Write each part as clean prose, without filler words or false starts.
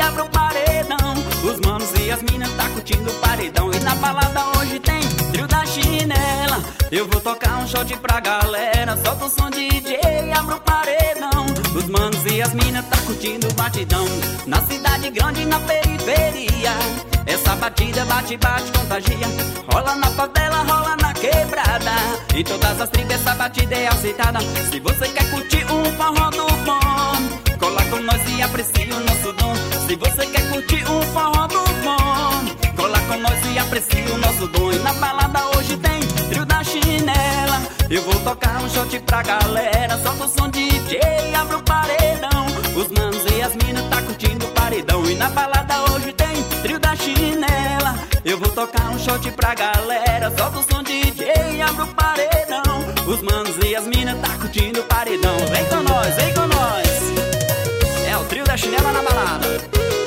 abre o paredão. Os manos e as minas tá curtindo o paredão. E na balada hoje tem trio da chinela. Eu vou tocar um shot pra galera. Solta o som DJ, abre o paredão. Os manos e as minas tá curtindo o batidão. Na cidade grande e na periferia, essa batida bate, bate, contagia. Rola na favela, rola na quebrada. E todas as tribos essa batida é aceitada. Se você quer curtir um forró do bom, cola com nós e aprecia o nosso dom. Se você quer curtir um forró do bom, cola com nós e aprecia o nosso dom. E na balada hoje tem trio da chinela. Eu vou tocar um shot pra galera. Solta o som DJ, abre o paredão. Os manos e as minas tá curtindo o paredão. E na balada hoje tem trio da chinela. Eu vou tocar um shot pra galera. Solta o som DJ, abre o paredão. Os manos e as minas tá curtindo o paredão. Vem com nós, vem com nós. É o trio da chinela na balada.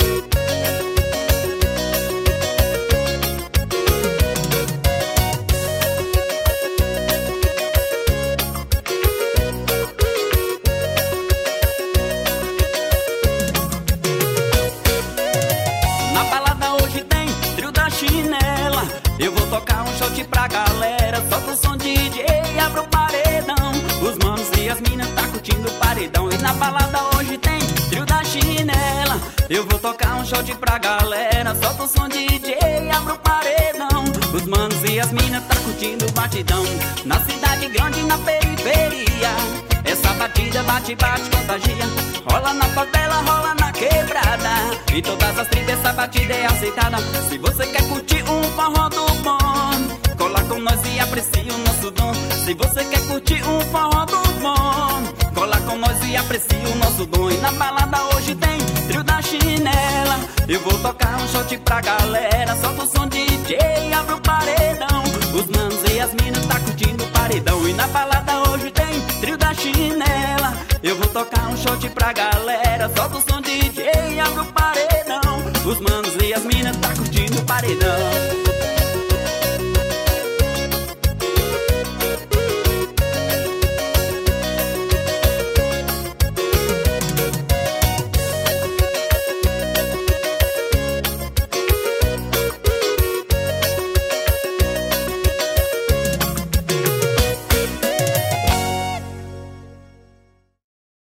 Eu vou tocar um shot pra galera. Solta o som DJ, abre o paredão. Os manos e as minas tá curtindo o paredão. E na balada hoje tem trio da chinela. Eu vou tocar um shot pra galera. Solta o som DJ, abre o paredão. Os manos e as minas tá curtindo o batidão. Na cidade grande e na periferia, essa batida bate, bate, contagia. Rola na favela, rola na quebrada. E todas as tribos essa batida é aceitada. Se você quer curtir um forró do bom, cola com nós e aprecia o nosso dom. Se você quer curtir um forró do bom, cola com nós e aprecia o nosso dom. E na balada hoje tem trio da chinela. Eu vou tocar um shot pra galera. Solta o som DJ, abre o paredão. Os manos e as minas tá curtindo o paredão. E na balada hoje tem trio da chinela. Eu vou tocar um shot pra galera. Solta o som DJ, abre o paredão. Os manos e as minas tá curtindo o paredão.